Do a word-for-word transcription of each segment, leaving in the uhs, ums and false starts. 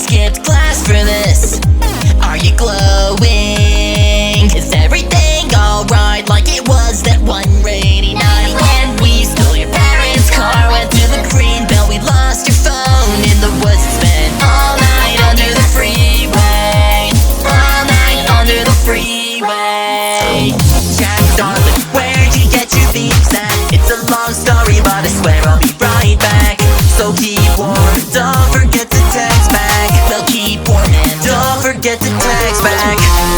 skipped class for this. Are you glowing? Is everything alright like it was that one rainy night when we stole your parents' car, went to the green belt, we lost your phone in the woods and spent all night under the freeway. All night under the freeway. Jack, darling, where'd you get your beeps at? It's a long story, but I swear I'll be right back. So keep warm and don't forget to text back. Well, keep warm and don't forget to text back.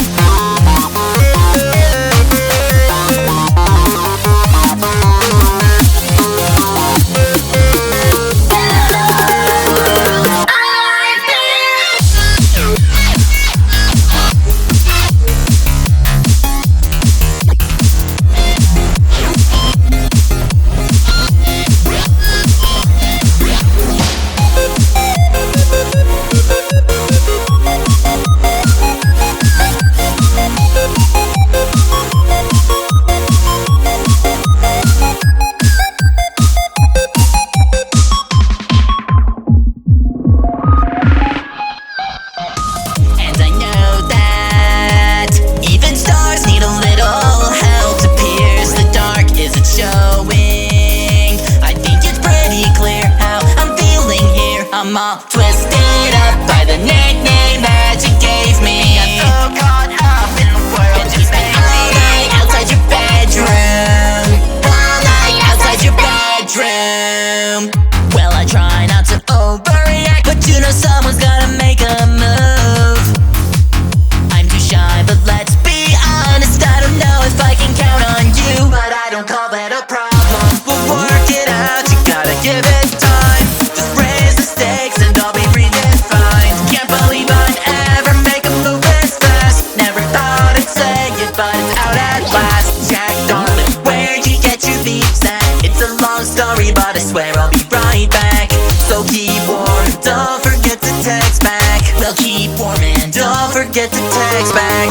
I'm all twisted up by the nickname that you gave me. I'm so caught up in the world. And you spent all night outside your bedroom. All night outside your bedroom. Well, I try not to overreact, but you know someone's gotta make a move. I'm too shy, but let's be honest, I don't know if I can count on you. But I don't call that a problem. We'll work it out, you gotta give it time. Just raise the stakes and I'll be redefined. Can't believe I'd ever make a move this fast. Never thought I'd say it, but it's out at last. Jack, darling, where'd you get your beeps at? It's a long story, but I swear I'll be right back. So keep warm and don't forget to text back. Well, keep warm and don't forget to text back.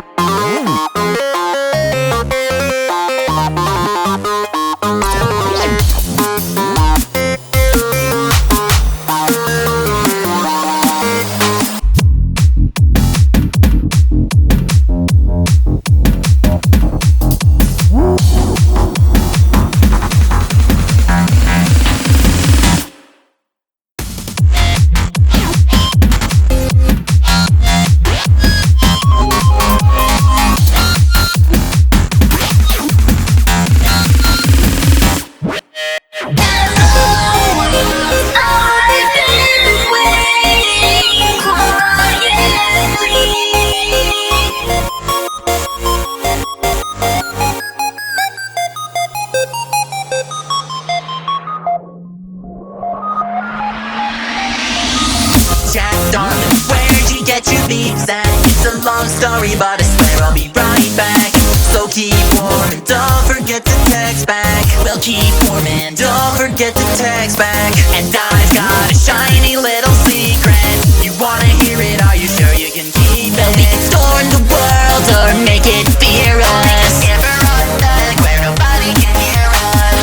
Jack, darling, where'd you get your beeps at? It's a long story, but I swear I'll be right back. So keep warm and don't forget to text back. Well, keep warm and don't forget to text back. And I've got a shiny little secret. You wanna hear it? Are you sure you can keep it? Well, we can storm the world or make it fearless. Never on deck where nobody can hear us.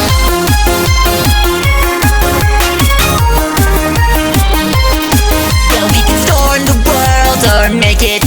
Well, we can storm the world or make it